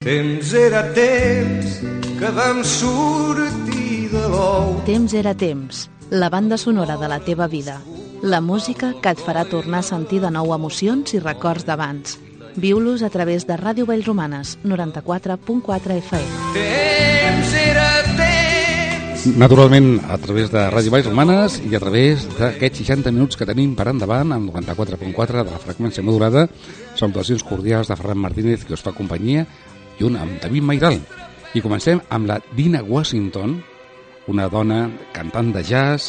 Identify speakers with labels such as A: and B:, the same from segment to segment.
A: Temps era temps que vam sortir de l'ou.
B: Temps era temps, la banda sonora de la teva vida. La música que et farà tornar a sentir de nou emocions i records d'abans. Viu-los a través de Ràdio Vallromanes, 94.4 FM.
A: Temps era temps.
C: Naturalment, a través de Ràdio Vallromanes i a través d'aquests 60 minuts que tenim per endavant, amb 94.4 de la freqüència modulada. Salutacions cordials de Ferran Martínez, que us fa companyia, i un amb David Mairal. I comencem amb la Dinah Washington, una dona cantant de jazz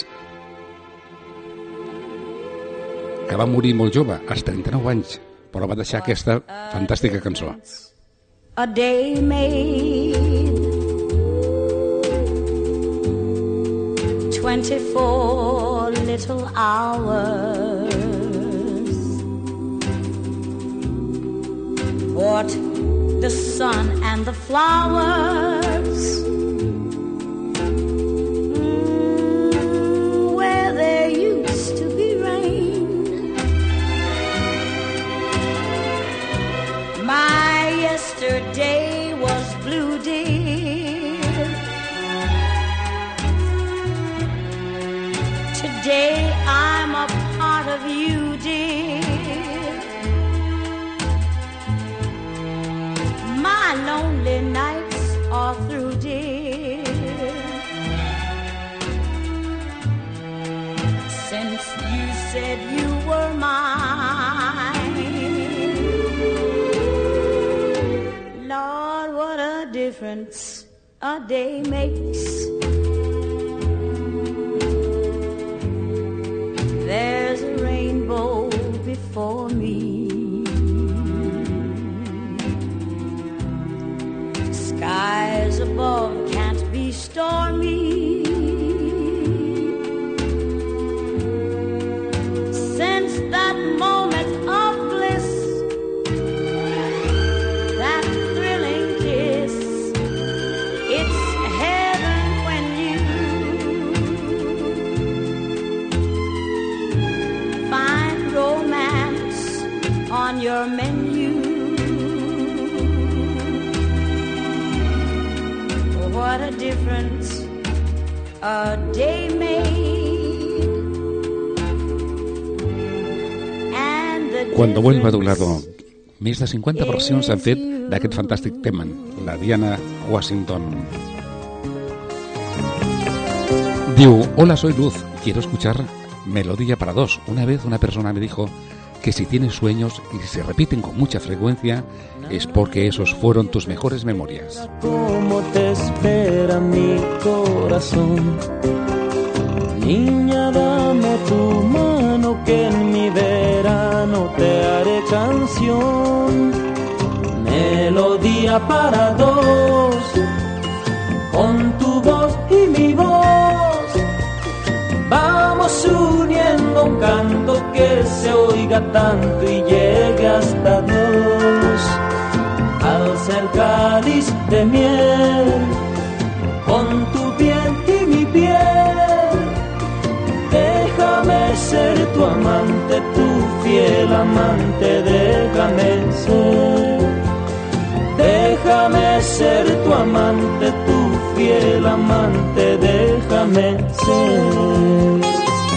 C: que va morir molt jove, als 39 anys, però va deixar aquesta fantàstica cançó.
D: A day made 24 little hours. What the sun and the flowers, where there used to be rain. My yesterday was blue, dear. Today I'm a part of you, dear. My lonely nights are through, dear. Since you said you were mine, Lord, what a difference a day makes. There's a rainbow before me. Skies above can't be stormy. Since that moment of bliss, that thrilling kiss, it's heaven when you find romance on your menu. What a difference a day made. And the
C: Cuando vuelva a doblarlo, més de 50 versions s'han fet d'aquest fantàstic tema, la Dinah Washington. Diu, hola, soy Luz, quiero escuchar Melodía para dos. Una vez una persona me dijo que si tienes sueños y se repiten con mucha frecuencia es porque esos fueron tus mejores memorias.
E: Como te espera mi corazón, niña, dame tu mano que en mi verano te haré canción. Melodía para dos, con tu voz y mi voz, vamos uniendo un canto que se oiga tanto y llegue hasta Dios. Alza el cáliz de miel, con tu piel y mi piel, déjame ser tu amante, tu fiel amante, déjame ser. Déjame ser tu amante, tu fiel amante, déjame ser.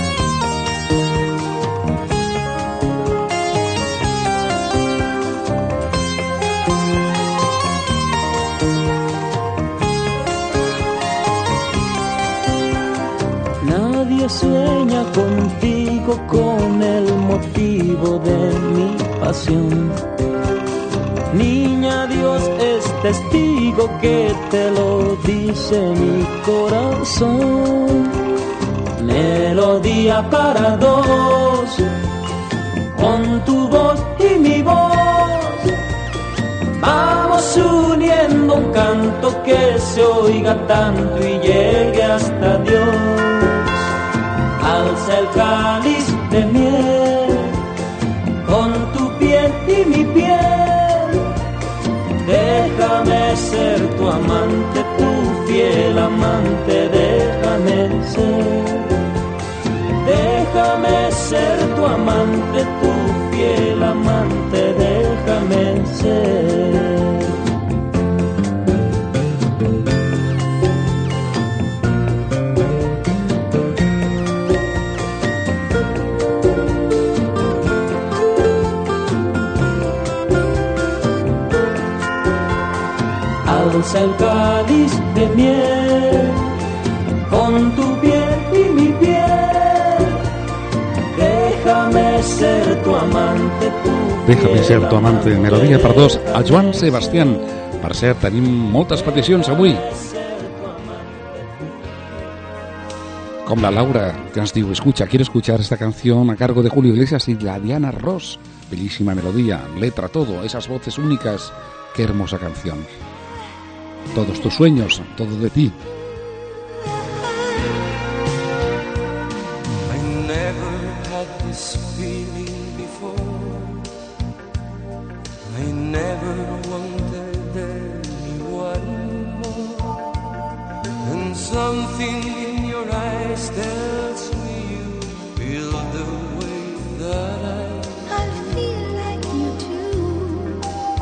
E: Nadie sueña contigo con el motivo de mi pasión. Niña, Dios es testigo que te lo dice mi corazón. Melodía para dos, con tu voz y mi voz, vamos uniendo un canto que se oiga tanto y llegue hasta Dios. Alza el cáliz de miel, con tu piel y mi piel, déjame ser tu amante, tu fiel amante, déjame ser. Déjame ser tu amante, tu fiel amante, déjame ser. alza el cáliz de miel con tu piel y mi piel. Déjame ser tu amante,
C: Déjame ser tu amante, melodia per dos a Joan Sebastián. Per cert, tenim moltes peticions avui, com la Laura, que nos diu: escucha, quiero escuchar esta canción a cargo de Julio Iglesias y la Diana Ross. Bellísima melodía, letra, todo, esas voces únicas. Qué hermosa canción. Todos tus sueños, todo de ti.
A: I never had this feeling before. I never wanted anyone more. And something in your eyes tells me you feel the way that
D: I feel like you too.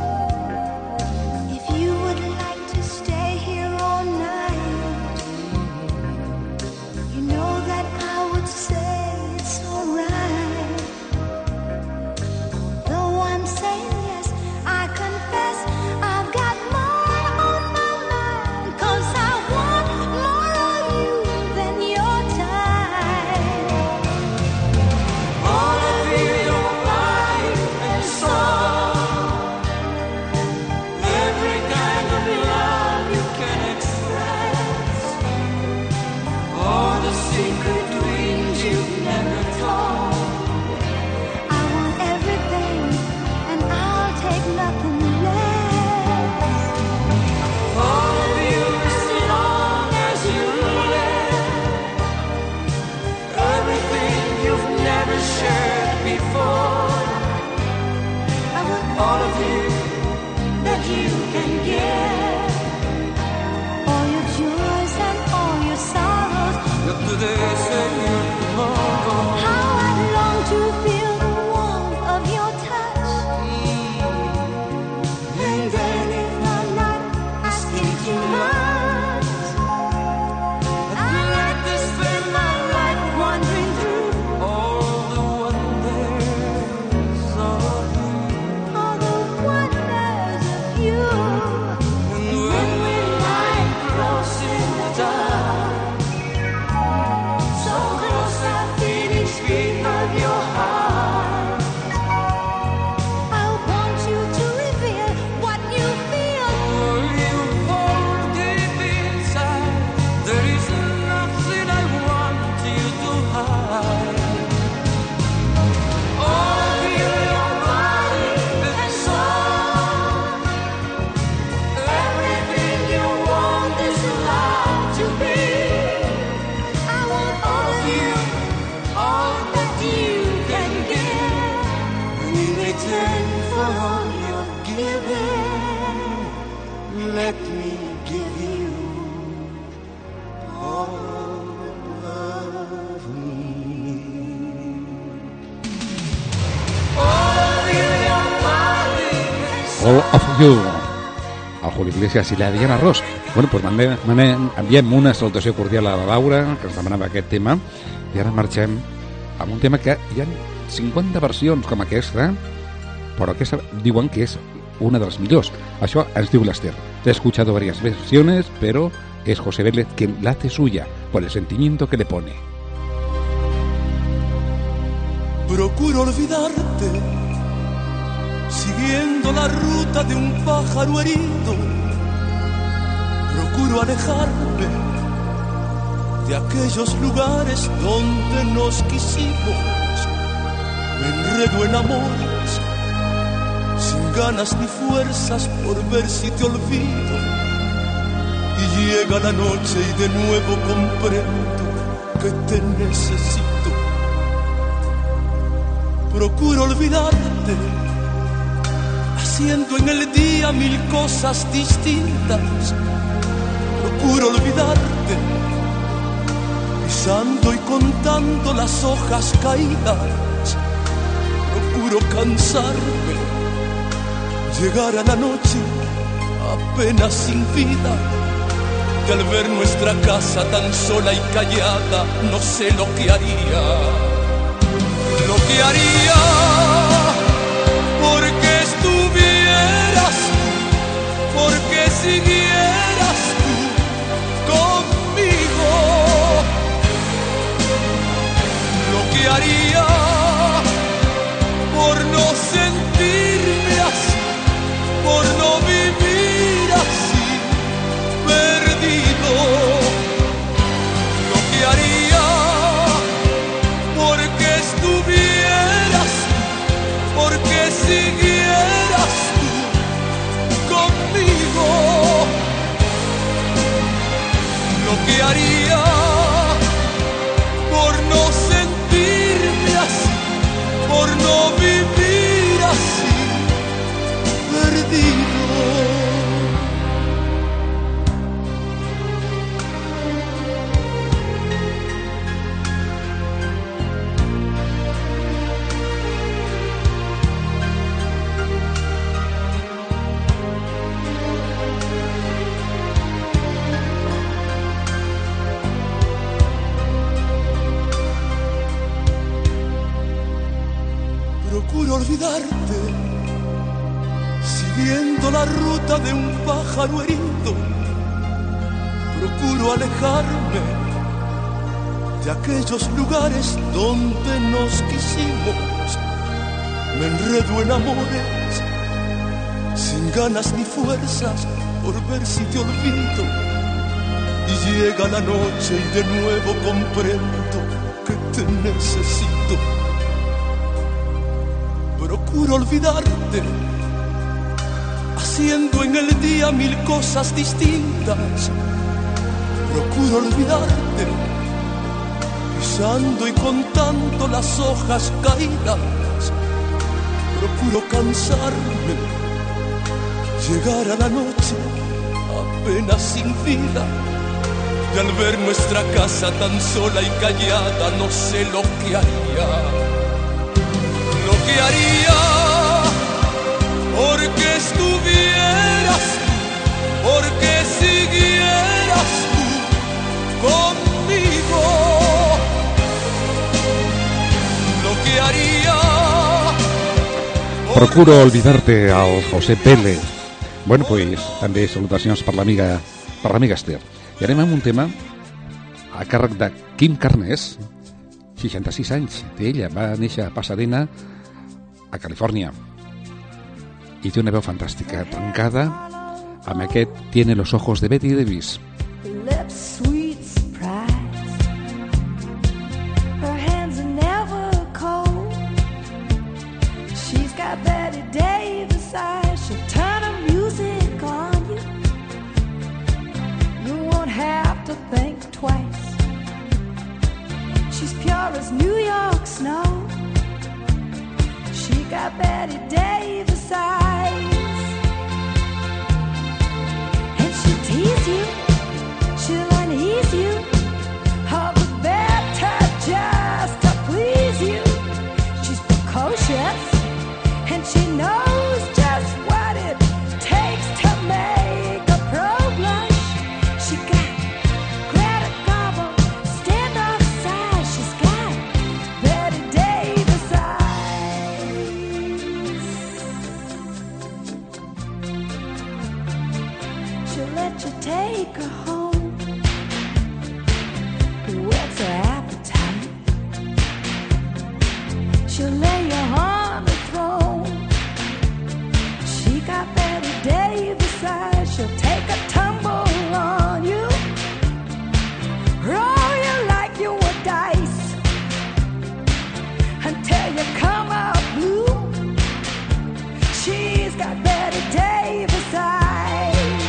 D: If you would like to stay here all night, you know that I would say it's alright. Though I'm saying yes, I confess I've got more on my mind, 'cause I want more of you than your time.
A: all of your life and soul, every kind of love you can express, all the secret dreams you've never told.
D: I want everything, and I'll take nothing less.
A: All of you as long as you live, everything you've never shared before.
D: I want
A: All of you
D: that you can give, all your joys and all your sorrows.
A: yesterday's and tomorrow.
D: How I long to feel the warmth of your touch. And then if I'm not asking too much, I'd like to spend my life wandering through
A: All the wonders of you.
D: all the wonders of you.
A: And when we lie close in the dark, so close I feel each beat of your heart.
D: I want you to reveal what you feel.
A: All you hold deep inside, there is nothing I want you to hide. All of you, your body and soul, everything you want this love to be.
D: I want all of you,
A: All
D: that you can give.
A: and in return for all your giving, let me give you all of me. All of you, your body and
C: All of You, el Julio Iglesias i la Diana Ross. Bueno, doncs enviem una salutació cordial a la Laura, que ens demanava aquest tema, i ara marxem amb un tema que hi ha 50 versions com aquesta, però aquesta diuen que és una de les millors. Això ens diu l'Ester. He escuchado varias versiones, pero es José Vélez quien la hace suya, por el sentimiento que le pone.
F: Procuro olvidarte, siguiendo la ruta de un pájaro herido. Procuro alejarme de aquellos lugares donde nos quisimos. Me enredo en amores, sin ganas ni fuerzas por ver si te olvido. Y llega la noche y de nuevo comprendo que te necesito. Procuro olvidarte, haciendo en el día mil cosas distintas. Procuro olvidarte, pisando y contando las hojas caídas. Procuro cansarme, llegar a la noche apenas sin vida. Y al ver nuestra casa tan sola y callada, no sé lo que haría. Lo que haría porque estuvieras tú, porque siguieras olvidarte, siguiendo la ruta de un pájaro herido. Procuro alejarme de aquellos lugares donde nos quisimos. Me enredo en amores, sin ganas ni fuerzas, por ver si te olvido. Y llega la noche y de nuevo comprendo que te necesito. Procuro olvidarte, haciendo en el día mil cosas distintas. Procuro olvidarte, pisando y contando las hojas caídas. Procuro cansarme, llegar a la noche apenas sin vida. Y al ver nuestra casa tan sola y callada, no sé lo que haría. Lo que haría porque estuvieras tú, porque siguieras tú conmigo. Lo que haría.
C: Procuro olvidarte al José Pérez. Bueno, pues també salutacions per l'amiga Esther. I anem amb un tema a càrrec de Kim Carnes, 66 anys té ella, va néixer a Pasadena, a Califòrnia, i té una veu fantàstica, tancada amb aquest Tiene los ojos de Betty Davis.
D: Lips, sweet surprise. Her hands are never cold. She's got Betty Davis eyes. She'll turn her music on you. You won't have to think twice. She's pure as New York snow. She got Betty Davis eyes. And she'll tease you, she'll unease you, all the better just to please you. She's precocious, and she knows just what it takes to make a pro blush. She got Greta Garbo, standoff size. She's got Betty Davis eyes. She'll let you take her home, whets her appetite. She'll lay you on the throne. She got Betty Davis eyes. She'll take a tumble on you, roll you like you were dice, until you come out blue. She's got Betty Davis eyes.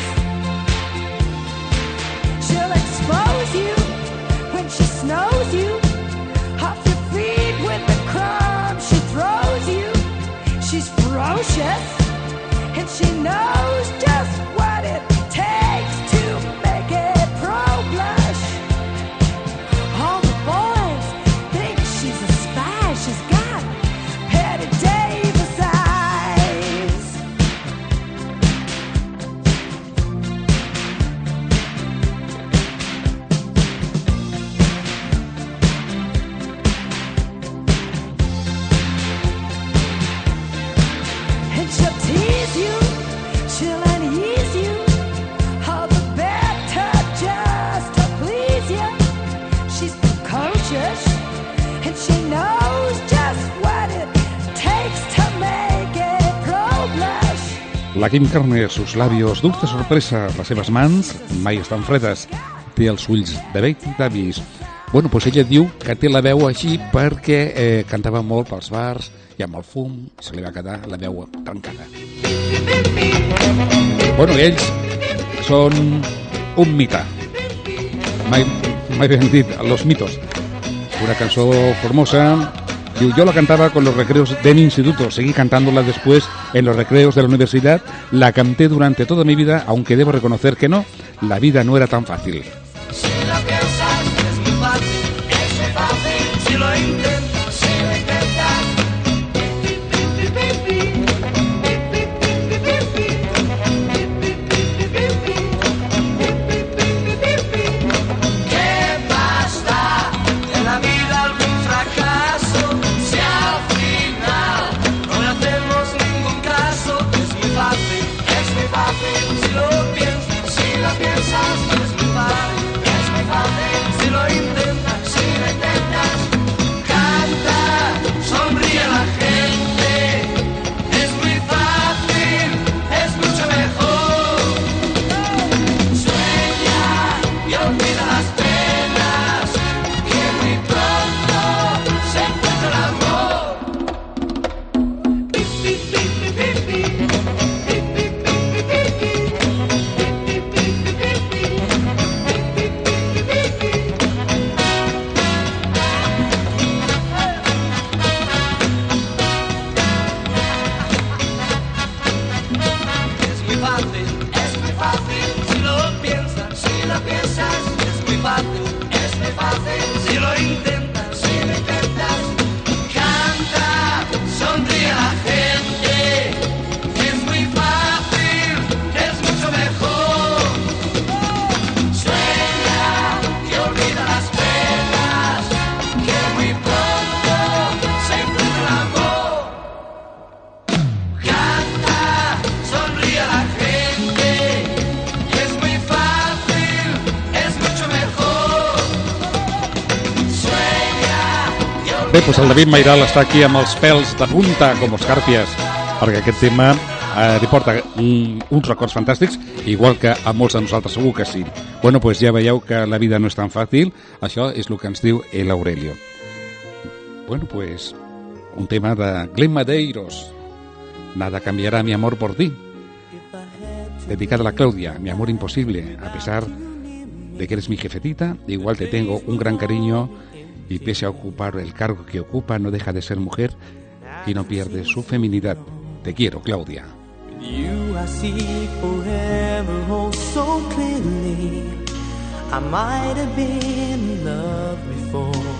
D: She'll expose you when she snows you, off your feet with the crumbs she throws you. She's ferocious, and she knows just what it takes to make it pro blush. All the boys think she's a spy. She's got Betty Davis eyes. And she'll tease you, she'll unease you, all the better just to please you. She's precocious, and she knows just what it takes to make it pro blush.
C: La Kim Carnes, sus labios dulce sorpresa, les seves mans mai estan fredes, té els ulls de Betty Davis. Bueno, doncs ella diu que té la veu així perquè cantava molt pels bars i amb el fum se li va quedar la veu trencada. Bueno, ells són un mite. Mai ben dit, Los Mitos. Una cançó formosa. Diu, yo la cantaba con los recreos de mi instituto, seguí cantándola después en los recreos de la universidad, la canté durante toda mi vida, aunque debo reconocer que no, la vida no era tan fácil.
A: Si lo piensas es muy fácil, si lo intentas, ¿qué más da en la vida algún fracaso si al final no le hace
C: Bé, doncs el David Mairal està aquí amb els pèls de punta, com escàrpies, perquè aquest tema li porta uns records fantàstics, igual que a molts de nosaltres segur que sí. Bueno, pues ja veieu que la vida no és tan fàcil, això és el que ens diu el Aurelio. Bueno, pues un tema de Glenn Medeiros, Nada cambiará mi amor por ti, dedicada a la Claudia, mi amor imposible, a pesar de que eres mi jefetita, igual te tengo un gran cariño y pese a ocupar el cargo que ocupa, no deja de ser mujer y no pierde su feminidad. Te quiero, Claudia.
E: You I see forever, oh so clearly. I might have been in love before,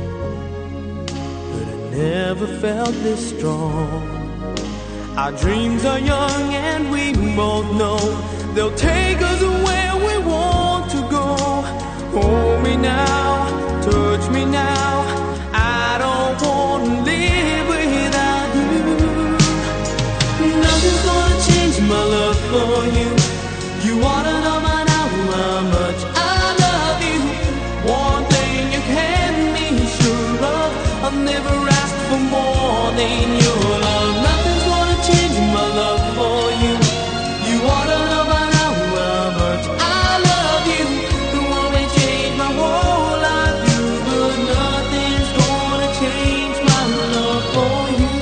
E: but I never felt this strong. Our dreams are young and we both know they'll take us where we want to go. Hold me now, touch me now, I don't want to live without you. Nothing's gonna change my love for you. You ought to know by now how much I love you. One thing you can be sure of, I've never asked for more than your love. Nothing's gonna change my love for you. You ought to know by now how much I love you. It won't change my whole life, but nothing's gonna change my love for you.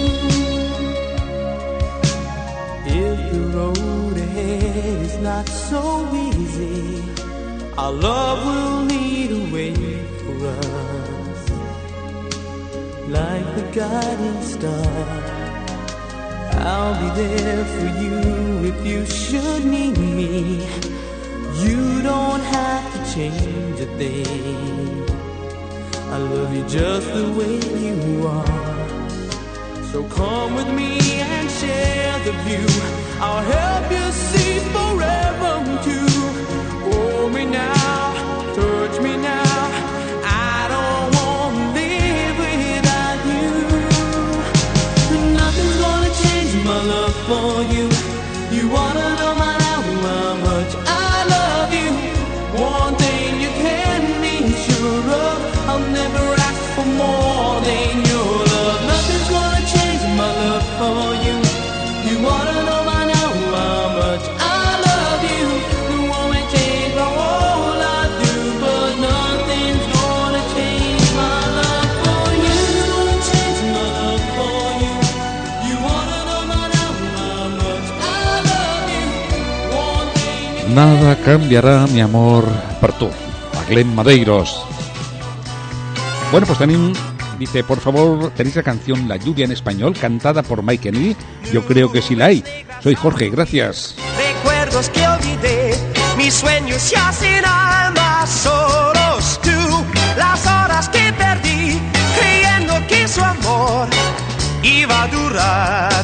E: If the road ahead is not so easy, our love will lead a way for us, like the guiding star. I'll be there for you if you should need me. You don't have to change a thing. I love you just the way you are. So come with me and share the view. I'll help you see forever too. Hold me now, touch me now. I don't want to live without you. Nothing's gonna change my love for you. You wanna know by now how much I love you. One thing you can be sure of, I'll never ask for more than your love. Nothing's gonna change my love for you. You wanna know by now how much I love you. It won't change my whole life through, but nothing's gonna change my love for you. Nothing's gonna change my love for you. You wanna know by now how much I love you. One thing you
C: Nada cambiará mi amor per tu, a Glenn Medeiros. Bueno, pues dice, por favor, ¿tenéis la canción La lluvia en español cantada por Mike Kennedy? Yo creo que sí la hay. Soy Jorge, gracias.
G: Recuerdos que olvidé, mis sueños se hacen almas solos tú, las horas que perdí, creyendo que su amor iba a durar.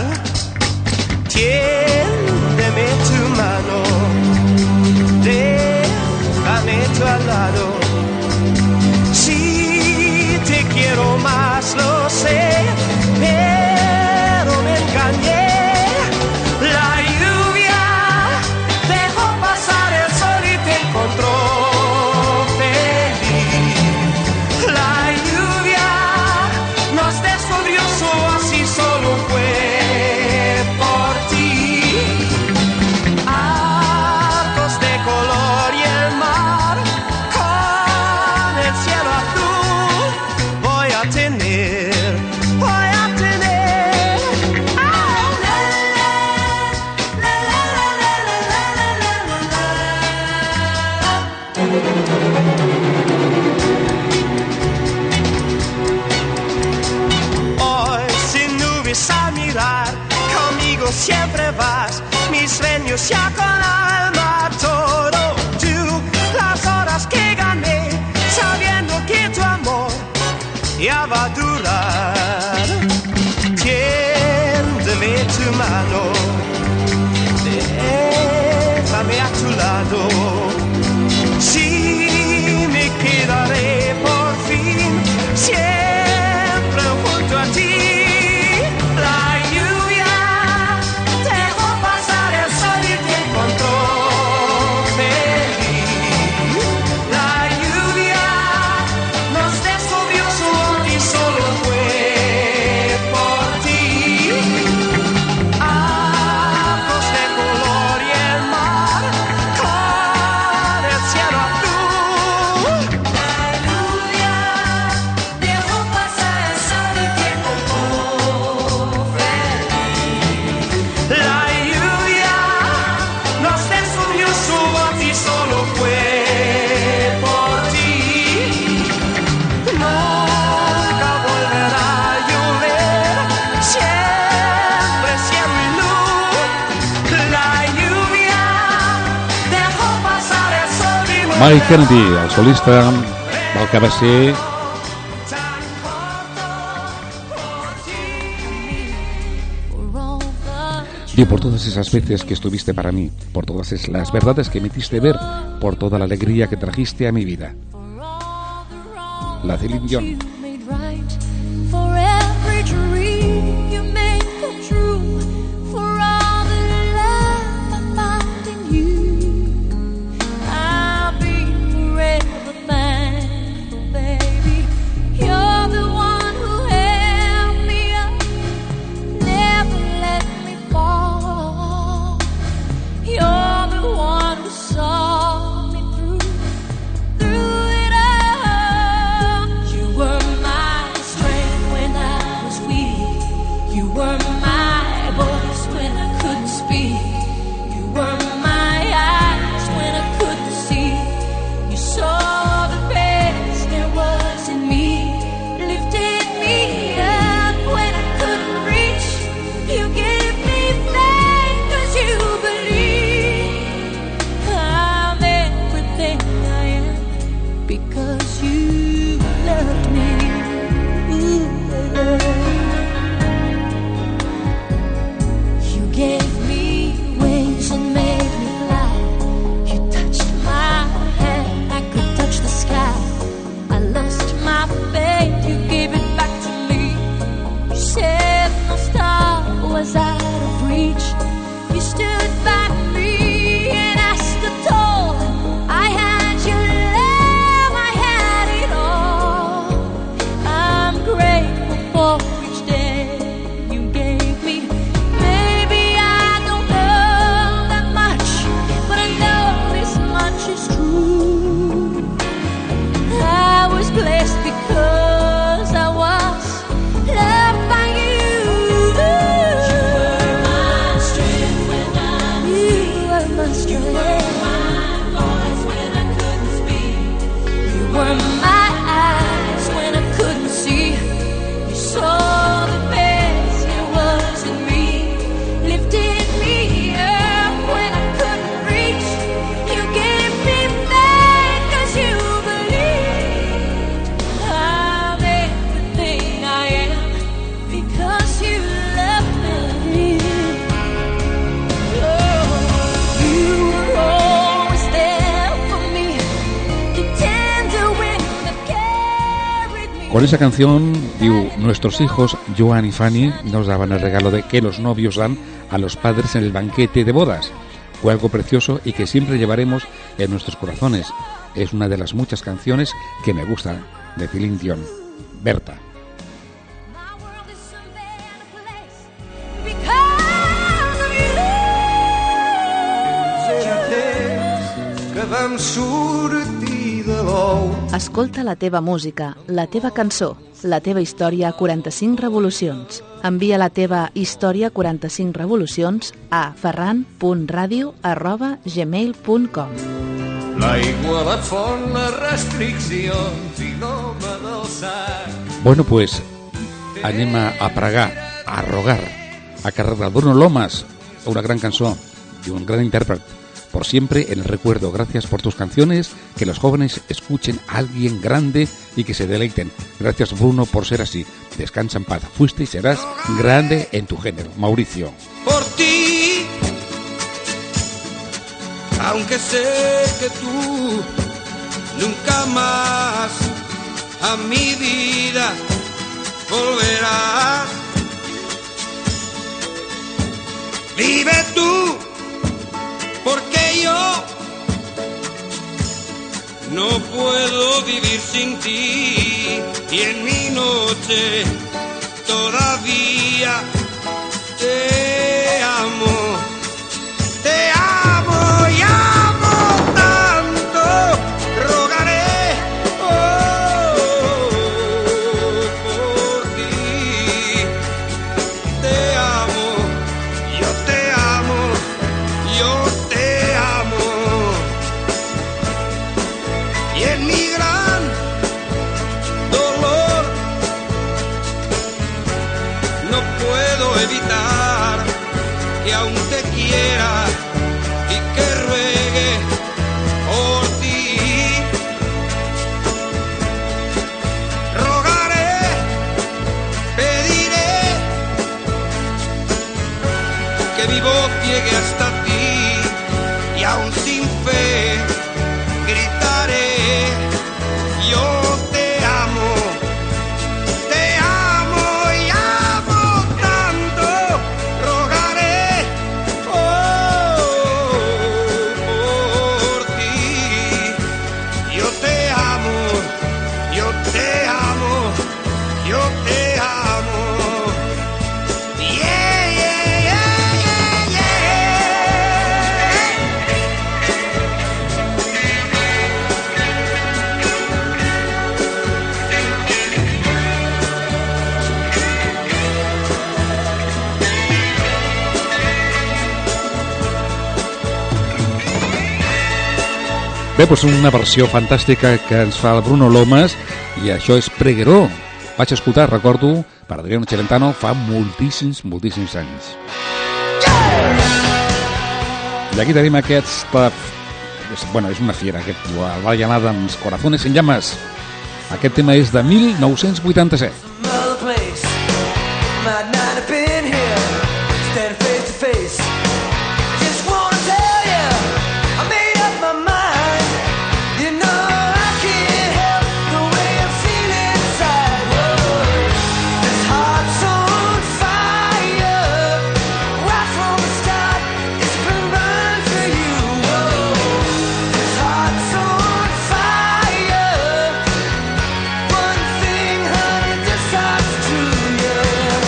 G: Tiéndeme tu mano, déjame tu al lado. Si te quiero más, lo sé, pero me engañé. La lluvia dejó pasar el sol y te encontró feliz. La lluvia nos descubrió, así solo fue por ti. Arcos de color y el mar con el cielo azul voy a tener. Hoy sin nubes a mirar, conmigo siempre vas, mis sueños ya con alma todo tú, las horas que gané, sabiendo que tu amor ya va a durar. Tiéndeme tu mano, déjame a tu lado. Sí, me quedaré por fin siempre junto a ti. La lluvia dejó pasar el sol y te encontró feliz. La lluvia nos descubrió su amor y solo
C: Mike Kennedy, el solista del que va ser y por todas esas veces que estuviste para mí, por todas las verdades que me hiciste ver, por toda la alegría que trajiste a mi vida. La Celine Dion. Con esa canción, digo, nuestros hijos, Joan y Fanny, nos daban el regalo de que los novios dan a los padres en el banquete de bodas. Fue algo precioso y que siempre llevaremos en nuestros corazones. Es una de las muchas canciones que me gustan de Celine Dion. Berta.
B: Escolta la teva música, la teva cançó, la teva història a 45 revolucions. Envia la teva història a 45 revolucions a ferran.radio@gmail.com.
F: L'aigua, la font, les restriccions i l'home del sac.
C: Bueno, pues anem a pregar, a rogar, a carregar Bruno Lomas, una gran cançó y un gran intérprete. Por siempre en el recuerdo, gracias por tus canciones, que los jóvenes escuchen a alguien grande y que se deleiten. Gracias, Bruno, por ser así. Descansa en paz. Fuiste y serás grande en tu género. Mauricio.
F: Por ti, aunque sé que tú nunca más a mi vida volverás. Vive tú, porque yo no puedo vivir sin ti, y en mi noche todavía te amo y amo tanto, rogaré por ti. Te amo, yo te amo, yo te amo, y en mi gran dolor no puedo evitar
G: sin fe gritaré, yo te amo y amo tanto, rogaré por ti. Yo te amo, yo te amo, yo te amo. Yeah, yeah, yeah, yeah, yeah.
C: Bé, doncs una versió fantàstica que ens fa el Bruno Lomas, i això és Pregueró. Vaig escoltar, recordo, per Adriano Celentano fa moltíssims anys. I aquí tenim aquesta... Bueno, és una fiera, aquest tio, el va llamar d'ens Corazones en Llamas. Aquest tema és de 1987.
E: Another place, might not have been here, standing face to face. I just wanna tell you, I made up my mind. You know I can't help the way I feel inside. Whoa, this heart's on fire, right from the start. It's been burning for you. Whoa, this heart's on fire. One thing, honey, this heart's true, yeah.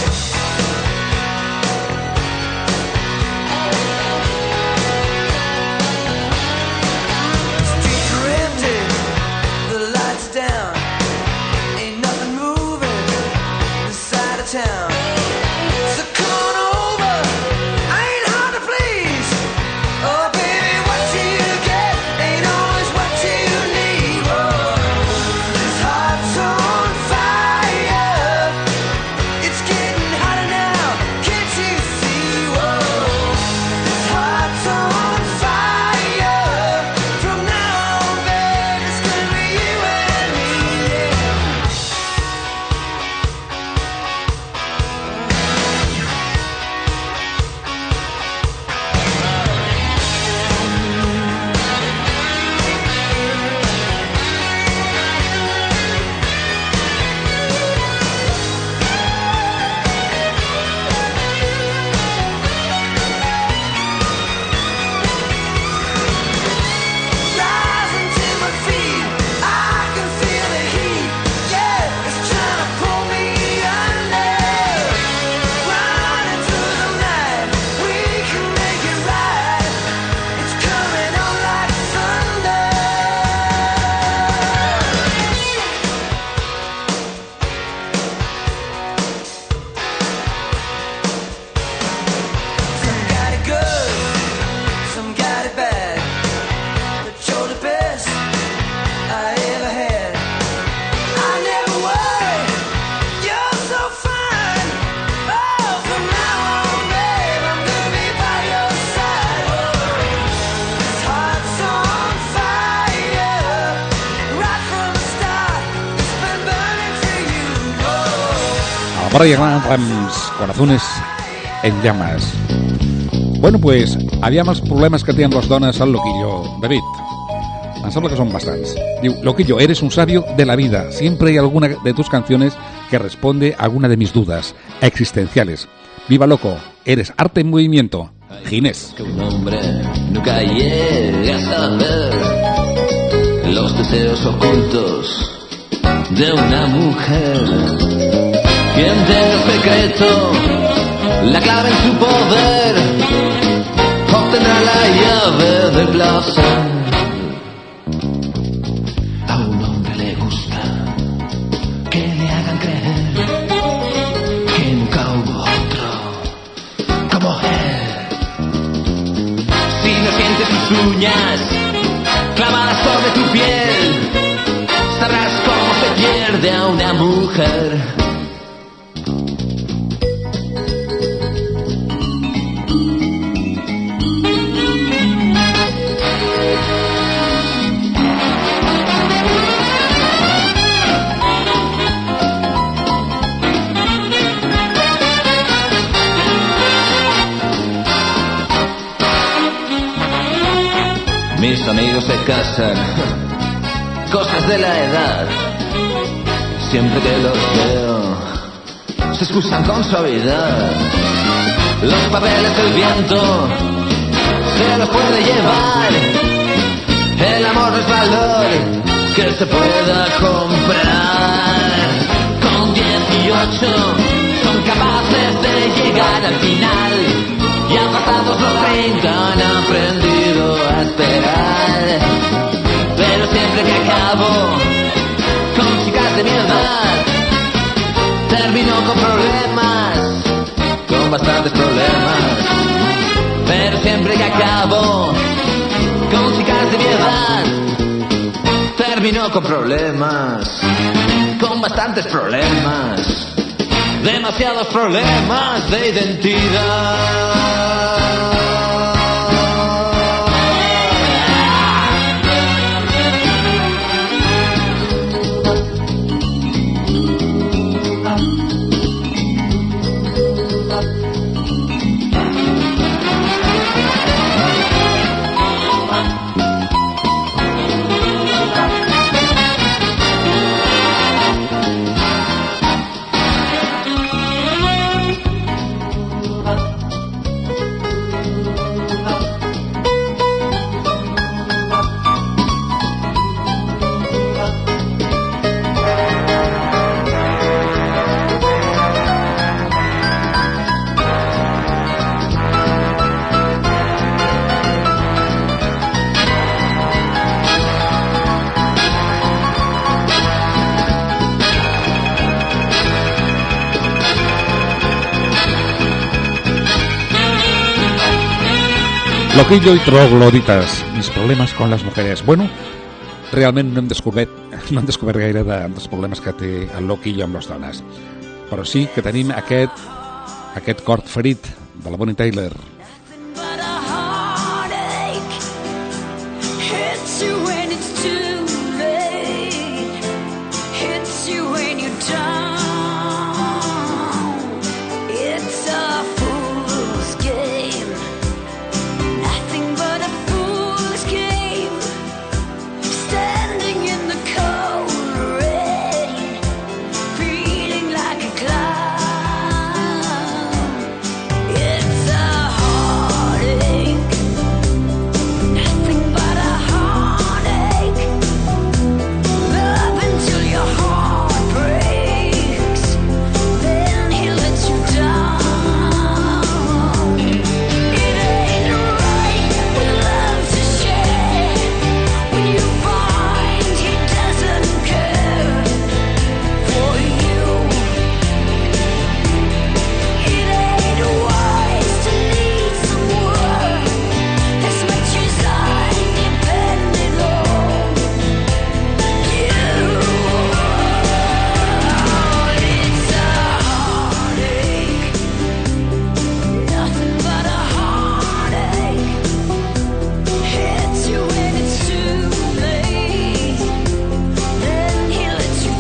E: Streets are empty, the lights are down. Ain't nothing moving this side of town. So come on over, I ain't hard to please. Oh baby, what you get ain't always what you need. Whoa, this heart's on fire. It's getting hotter now, can't you see? Whoa, this heart's on fire. From now on, babe, it's gonna be you and me, yeah. Rising to my feet, I can feel the heat. Yeah, it's trying to pull me under. Running through the night, we can make it right. It's coming on like thunder. Some got it good, some got it bad. But you're the best I ever had. I never worry, you're so fine. Oh, from now on, babe, I'm gonna be by your side. Whoa, this heart's on fire. Right from the start, it's been burning for you. Whoa.
C: El va llamar d'ens Corazones en Llamas. Bueno, pues, aviam els problemes que tenen les dones al Loquillo. David, em sembla que són bastants. Diu, Loquillo, eres un sabio de la vida. Siempre hay alguna de tus canciones que responde a alguna de mis dudas existenciales. Viva loco, eres arte en movimiento. Ginés.
H: Que un hombre nunca llega a saber los deseos ocultos de una mujer. Quien tenga el secreto, la clave en su poder, obtendrá la llave del placer. A un hombre le gusta que le hagan creer que nunca hubo otro como él. Si no sientes sus uñas clavadas sobre tu piel, sabrás cómo se pierde a una mujer. mis amigos se casan, cosas de la edad. Siempre que los veo, se excusan con suavidad. Los papeles del viento se los puede llevar. El amor no es valor que se pueda comprar. Con 18 son capaces de llegar al final. Ya pasados los 30 han aprendido a esperar. Pero siempre que acabo con chicas de mi edad, termino con problemas, con bastantes problemas. Pero siempre que acabo con chicas de mi edad, termino con problemas, con bastantes problemas. Demasiados problemas de identidad.
C: Loquillo i troglodites, mis problemes con les mujeres. Bueno, realment no hem descobert gaire dels problemes que té el Loquillo amb les dones. Però sí que tenim aquest cor ferit de la Bonnie Tyler.
D: But a heartache hits you when it's too late. Hits you when you're down. It's a fool's game. Nothing but a fool's game. Standing in the cold rain, feeling like a clown. It's a heartache. Nothing but a heartache. Love until your heart breaks. Then he lets you down. It ain't right with love to share. When you find he doesn't care for you. It ain't wise to need someone as much as I'm depending on you. It's a heartache, nothing but a heartache. Hits you when it's too late. Then he lets you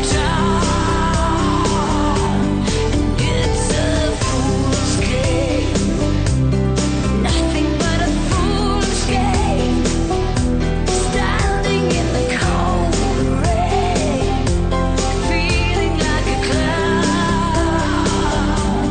D: down. And it's a fool's game. Nothing but a fool's game. Standing in the cold rain, feeling like a clown.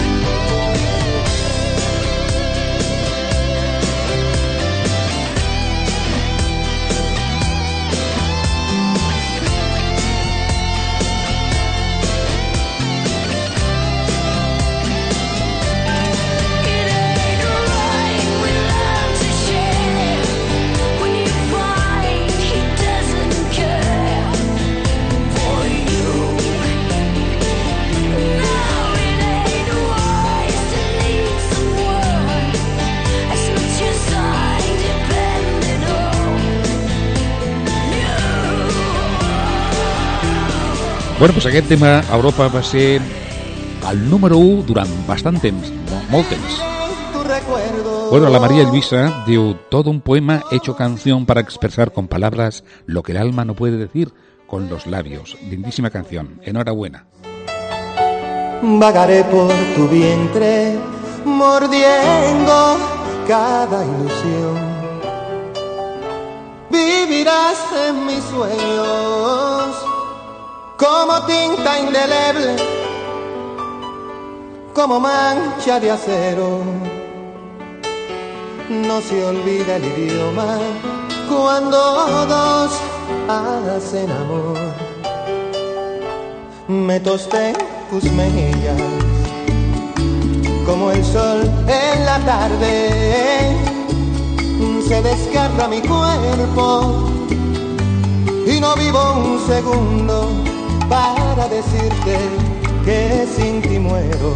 D: It ain't right with love to share. When you find he doesn't care for you. No, it ain't wise to need someone as much as I'm dependent on you.
C: Bueno, pues aquest tema a Europa va ser el número 1 durant bastant temps, molt temps. Bueno, la María Elvisa diu: todo un poema hecho canción para expresar con palabras lo que el alma no puede decir con los labios. Lindísima canción, enhorabuena.
I: Vagaré por tu vientre, mordiendo cada ilusión. vivirás en mis sueños como tinta indeleble, como mancha de acero. No se olvida el idioma cuando dos hacen amor. Me tosté tus mejillas como el sol en la tarde. Se desgarra mi cuerpo y no vivo un segundo para decirte que sin ti muero.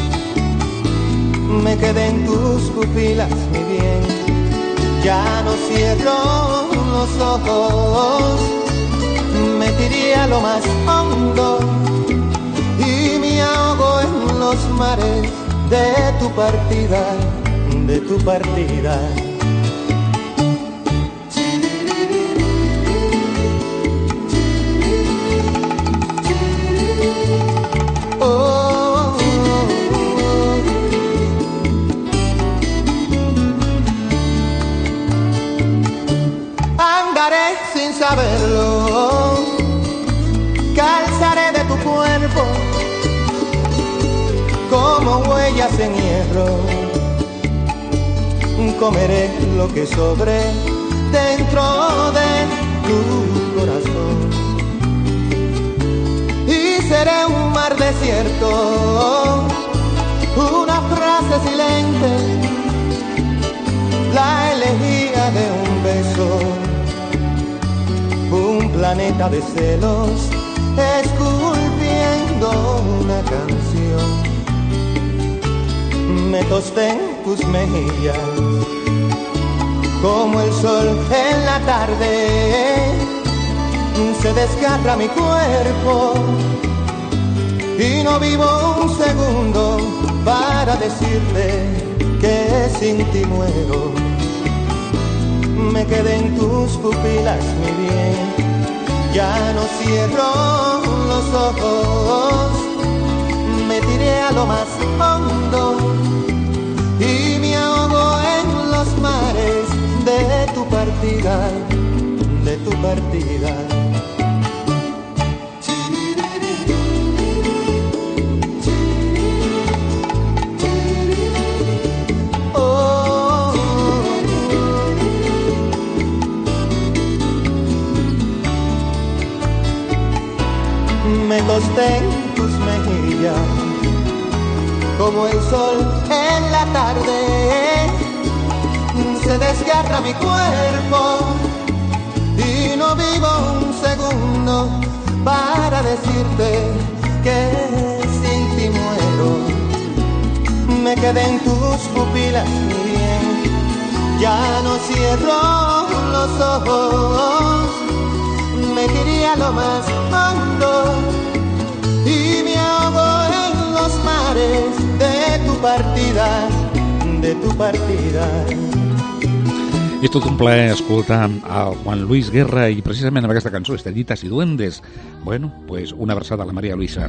I: Me quedé en tus pupilas, mi bien, ya no cierro los ojos. Me tiré a lo más hondo y me ahogo en los mares de tu partida, de tu partida. Saberlo, calzaré de tu cuerpo como huellas en hierro. Comeré lo que sobre dentro de tu corazón y seré un mar desierto, una frase silente, la elegía de un beso. Un planeta de celos esculpiendo una canción. Me tosté en tus mejillas como el sol en la tarde. Se desgarra mi cuerpo y no vivo un segundo para decirte que sin ti muero. Me quedé en tus pupilas, mi bien, ya no cierro los ojos. Me tiré a lo más hondo y me ahogo en los mares de tu partida, de tu partida. Me tosté en tus mejillas como el sol en la tarde. Se desgarra mi cuerpo y no vivo un segundo para decirte que sin ti muero. Me quedé en tus pupilas, mi bien, ya no cierro los ojos. Me tiré a lo más hondo y me ahogo en los mares de tu partida, de tu partida.
C: És tot un plaer escoltar a Juan Luis Guerra i precisament amb aquesta cançó, Estrellitas y Duendes. Bueno, pues una abraçada a la María Luisa.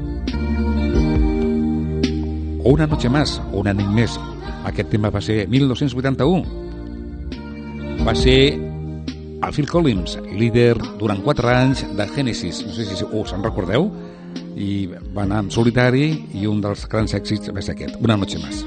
C: O una noche más, o una nit més. Aquest tema va ser 1981. Va ser el Phil Collins, líder durant 4 anys de Genesis. No sé si us en recordeu. I va anar en solitari i un dels grans èxits va ser aquest, Una noche más.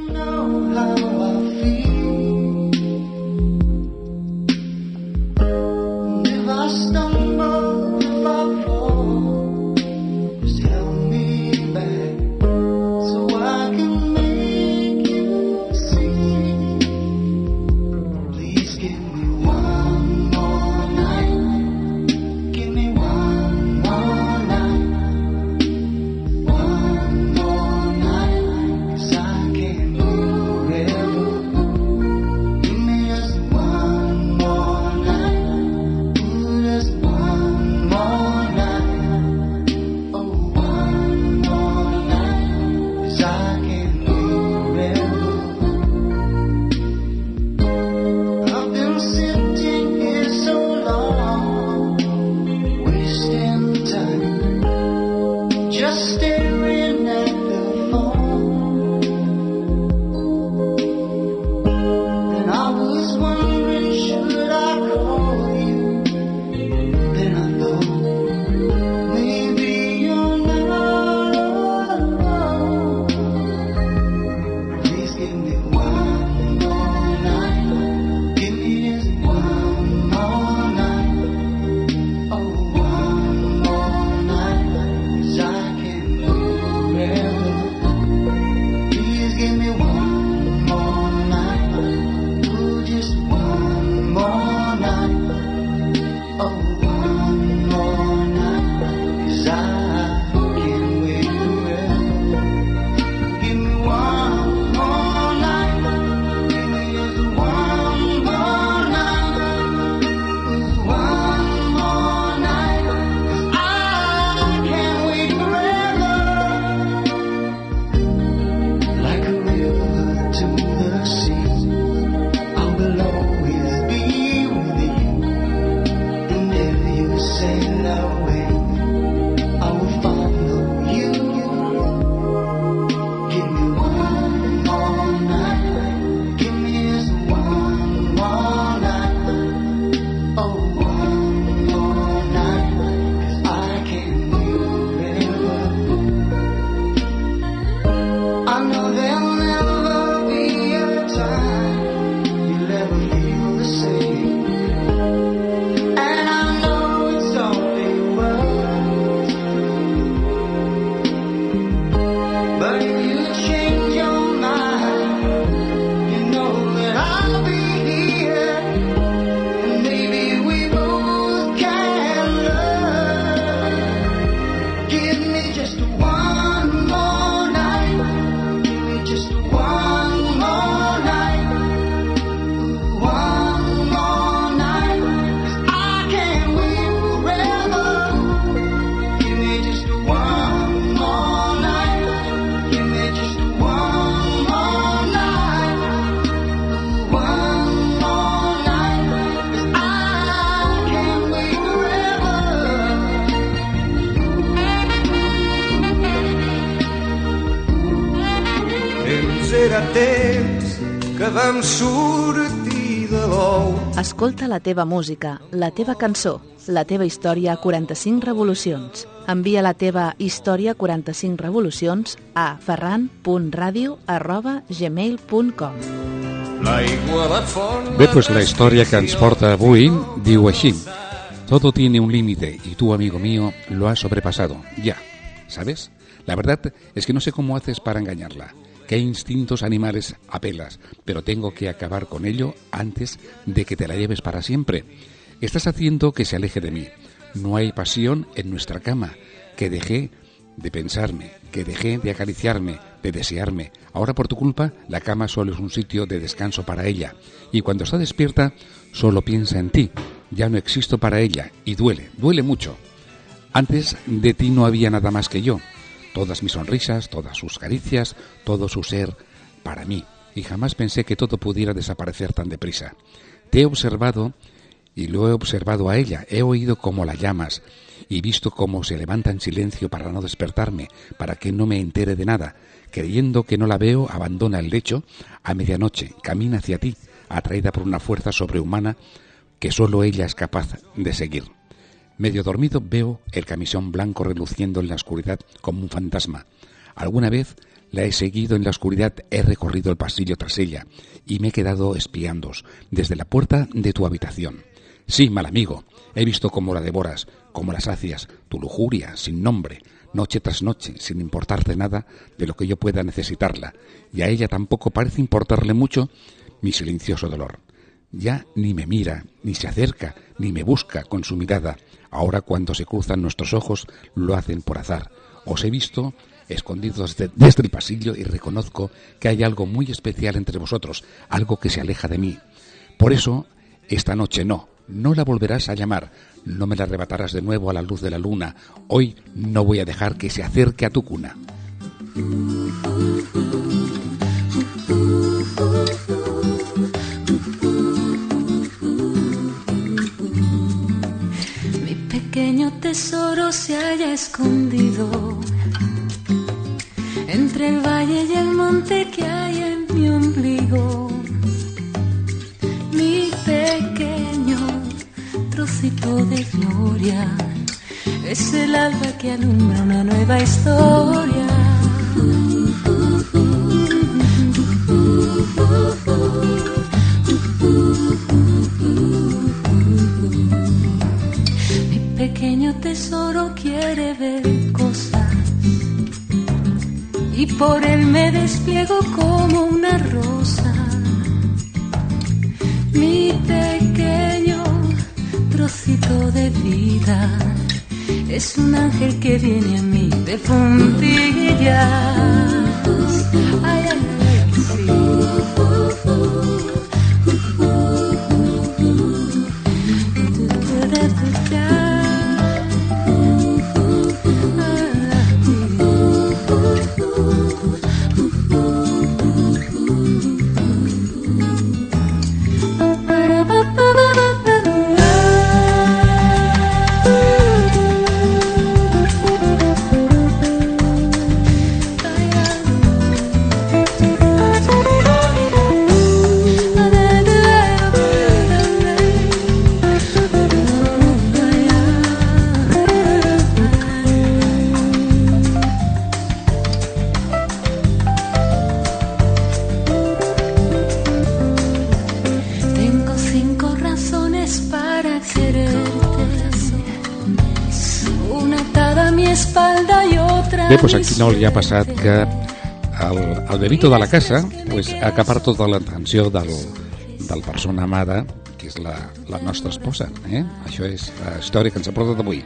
F: que vam sortir de l'ou.
B: Escolta la teva música, la teva cançó, la teva història a 45 revolucions. Envia la teva història a 45 revolucions a ferran.radio@gmail.com.
F: L'aigua, la font...
C: Bé, pues la història que ens porta avui diu així. Todo tiene un límite y tú, amigo mío, lo has sobrepasado. Ya, ¿sabes? La verdad es que no sé cómo haces para engañarla. ¿Qué instintos animales apelas? Pero tengo que acabar con ello antes de que te la lleves para siempre. Estás haciendo que se aleje de mí. No hay pasión en nuestra cama. Que dejé de pensarme, que dejé de acariciarme, de desearme. Ahora por tu culpa la cama solo es un sitio de descanso para ella. Y cuando está despierta solo piensa en ti. Ya no existo para ella y duele mucho. Antes de ti no había nada más que yo. Todas mis sonrisas, todas sus caricias, todo su ser para mí. Y jamás pensé que todo pudiera desaparecer tan deprisa. Te he observado y lo he observado a ella. He oído cómo la llamas y visto cómo se levanta en silencio para no despertarme, para que no me entere de nada. Creyendo que no la veo, abandona el lecho a medianoche, camina hacia ti, atraída por una fuerza sobrehumana que solo ella es capaz de seguir. Medio dormido veo el camisón blanco reluciendo en la oscuridad como un fantasma. Alguna vez la he seguido en la oscuridad, he recorrido el pasillo tras ella y me he quedado espiándos desde la puerta de tu habitación. Sí, mal amigo, he visto cómo la devoras, cómo la sacias, tu lujuria sin nombre, noche tras noche, sin importarte nada de lo que yo pueda necesitarla, y a ella tampoco parece importarle mucho mi silencioso dolor. Ya ni me mira, ni se acerca, ni me busca con su mirada. Ahora cuando se cruzan nuestros ojos lo hacen por azar. Os he visto escondidos desde el pasillo y reconozco que hay algo muy especial entre vosotros, algo que se aleja de mí. Por eso, esta noche no la volverás a llamar, no me la arrebatarás de nuevo a la luz de la luna. Hoy no voy a dejar que se acerque a tu cuna.
J: Pequeño tesoro se halla escondido entre el valle y el monte que hay en mi ombligo. Mi pequeño trocito de gloria es el alba que alumbra una nueva historia. Pequeño tesoro quiere ver cosas y por él me despliego como una rosa. Mi pequeño trocito de vida es un ángel que viene a mí de puntillas. Ay, ay, ay, sí.
C: Bé, doncs aquí no li ha passat que el bebito de la casa pues, acapara tota l'atenció del persona amada, que és la nostra esposa. Això és la història que ens ha portat avui.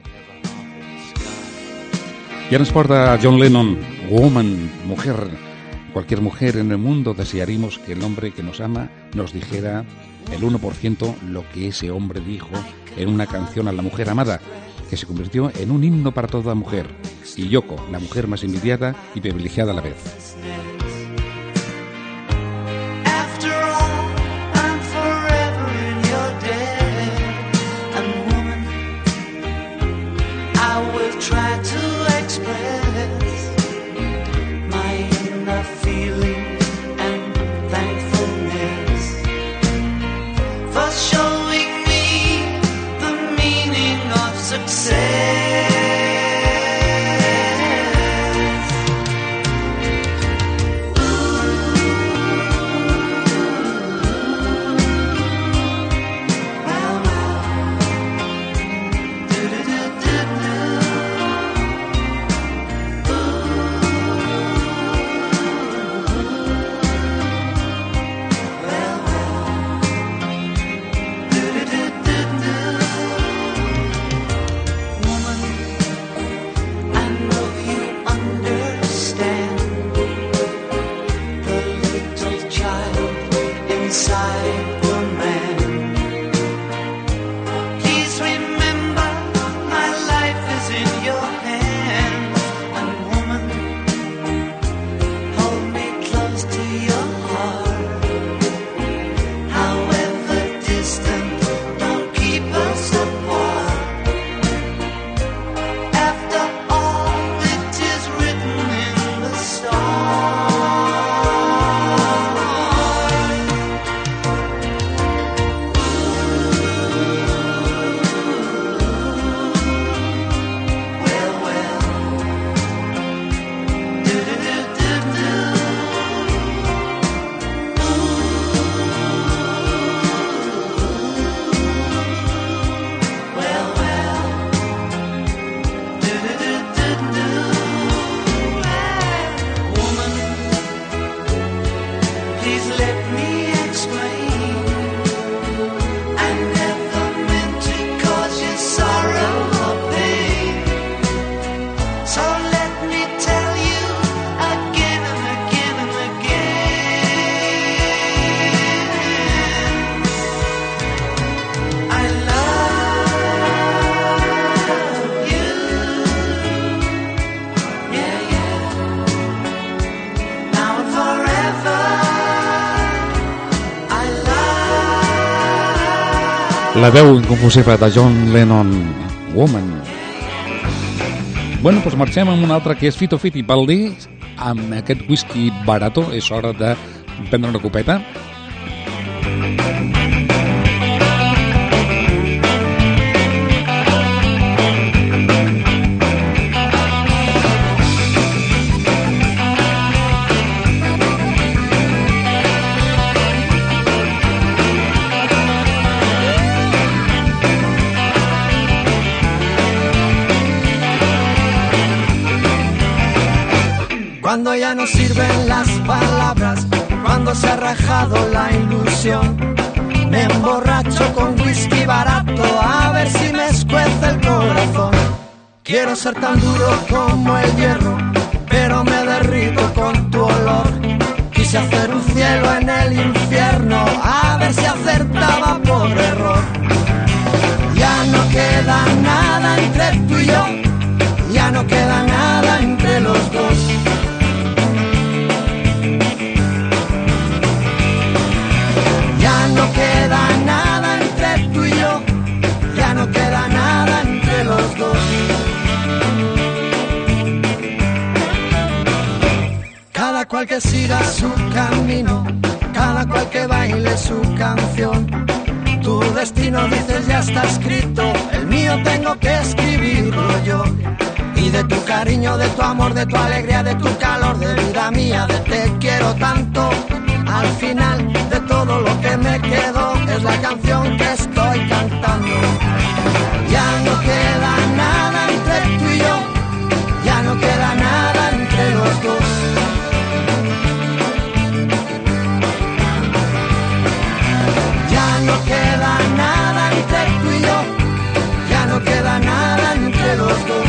C: I ara ens porta John Lennon, Woman, mujer. Cualquier mujer en el mundo desearíamos que el hombre que nos ama nos dijera el 1% lo que ese hombre dijo en una canción a la mujer amada, que se convirtió en un himno para toda mujer. Y Yoko, la mujer más envidiada y privilegiada a la vez.
A: Thankful
C: La veu inconfusible de John Lennon, Woman. Bueno, doncs marxem amb un altre que és Fito Fittipaldi, amb aquest whisky barato. És hora de prendre una copeta.
K: Cuando ya no sirven las palabras, cuando se ha rajado la ilusión, me emborracho con whisky barato a ver si me escuece el corazón. Quiero ser tan duro como el hierro, pero me derrito con tu olor. Quise hacer un cielo en el infierno, a ver si acertaba por error. Ya no queda nada entre tú y yo, ya no queda nada entre los dos. Ya no queda nada entre tú y yo, ya no queda nada entre los dos. Cada cual que siga su camino, cada cual que baile su canción. Tu destino dices ya está escrito, el mío tengo que escribirlo yo. Y de tu cariño, de tu amor, de tu alegría, de tu calor, de vida mía, de te quiero tanto. Al final de todo lo que me quedó es la canción que estoy cantando. Ya no queda nada entre tú y yo, ya no queda nada entre los dos. Ya no queda nada entre tú y yo, ya no queda nada entre los dos.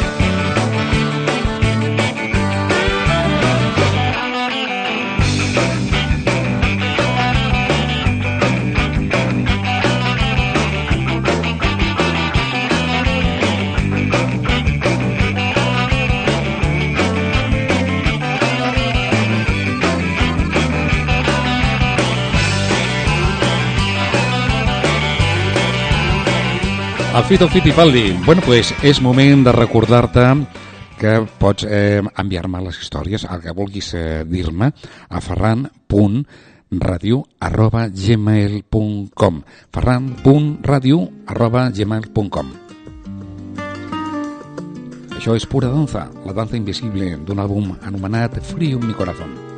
C: El Fito Fittipaldi. Bueno, pues és moment de recordar-te que pots enviar-me les històries, el que vulguis dir-me, a ferran.radio@gmail.com ferran.radio@gmail.com. Això és Pura Danza, la danza invisible d'un àlbum anomenat Frío en mi corazón.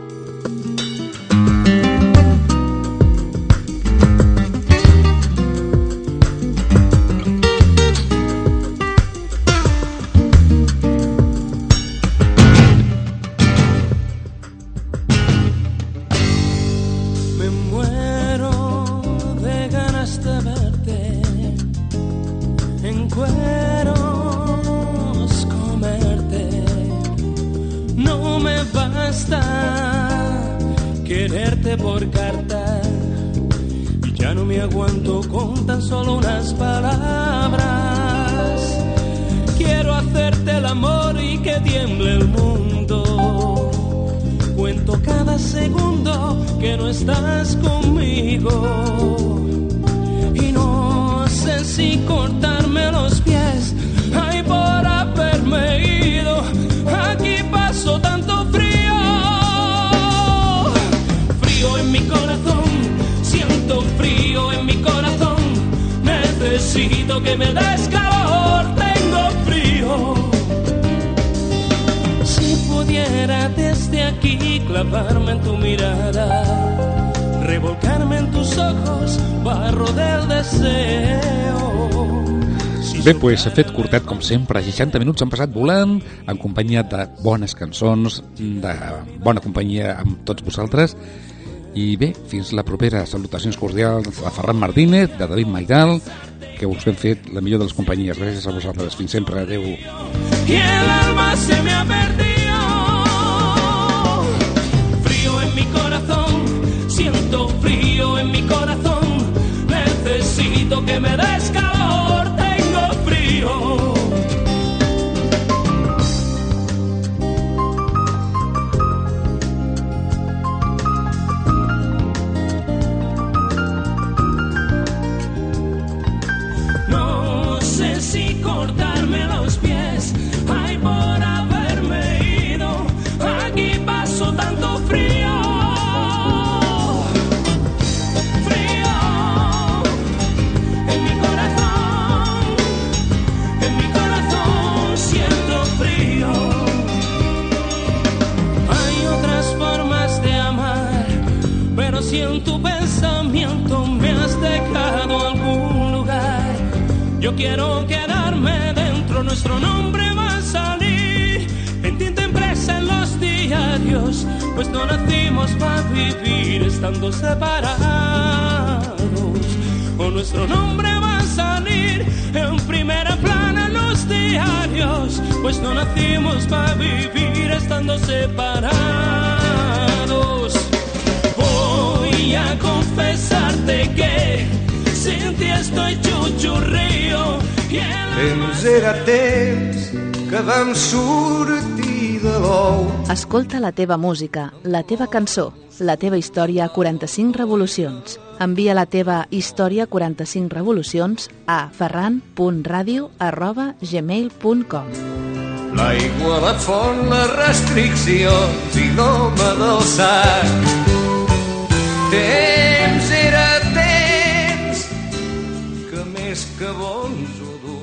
E: Por carta y ya no me aguanto con tan solo unas palabras. Quiero hacerte el amor y que tiemble el mundo. Cuento cada segundo que no estás conmigo y no sé si cortarme los pies. Ay, por haberme ido, aquí paso tanto frío. En mi corazón, siento frío en mi corazón. Necesito que me des calor, tengo frío. Si pudiera desde aquí clavarme en tu mirada, revolcarme en tus ojos, barro del deseo.
C: Bé, doncs he fet curtet com sempre, 60 minuts han passat volant, en companyia de bones cançons, de bona companyia amb tots vosaltres. I bé, fins la propera. Salutacions cordials a Ferran Martínez, de David Mairal, que us hem fet la millor de les companyies. Gràcies a vosaltres. Fins sempre. Adéu.
E: Y el alma se me ha perdido. Frío en mi corazón, siento frío en mi corazón. Necesito que me des calor, tengo frío. cortarme los pies. Ay, por haberme ido, aquí paso tanto frío. Frío en mi corazón siento frío. Hay otras formas de amar, pero si en tu pensamiento me has dejado algún lugar, yo quiero quedarme dentro. Nuestro nombre va a salir en tinta impresa en los diarios, pues no nacimos para vivir estando separados. O nuestro nombre va a salir en primera plana en los diarios, pues no nacimos para vivir estando separados. Voy a confesarte que sin ti estoy chuchurrío.
L: Temps era temps que vam sortir de l'ou.
B: Escolta la teva música, la teva cançó, la teva història a 45 revolucions. Envia la teva història a 45 revolucions a ferran.radio@gmail.com.
L: L'aigua, la font, les restriccions i l'home del sac. Temps era temps que més que bons ho dur.